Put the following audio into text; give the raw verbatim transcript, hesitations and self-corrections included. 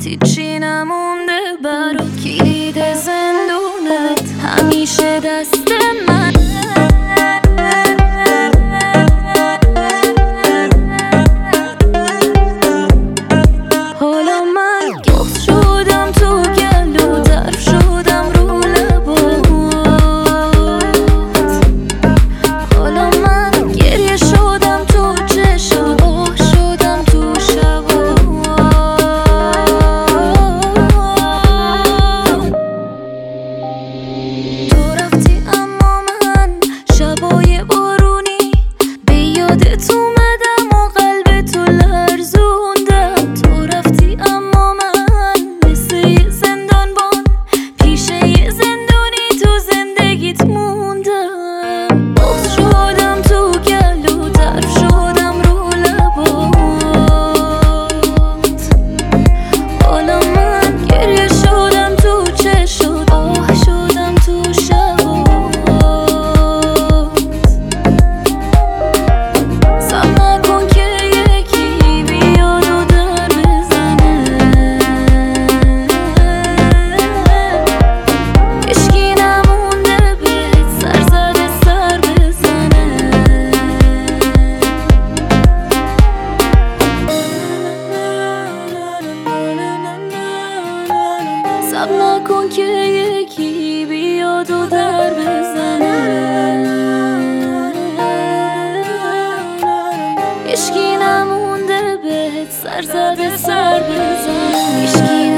هیچی نمونده برات، کلید زندونت همیشه دست من. حالا من گفت شدم تو گلو، طرف شدم رو لبات. حالا من گریه شدم تو چشات، آه شدم تو شبات. تو رفتی اما من شبای بارونی به یادت اومدم و قلب تو لرزوندم. تو رفتی اما من مثل یه زندانبان پیش یه زندونی تو زندگیت موندم. باز شدم تو گلو، طرف شدم رو لبات. حالا من گریه شدم تو چشات، آه شدم تو شبات. صبر نکن که یکی بیاد و در بزنه، هیچکی نمونده بهت سر زده سر بزنه. صبر نکن که یکی بیاد و در بزنه، هیچکی نمونده بهت سر زده سر بزنه. هیچکی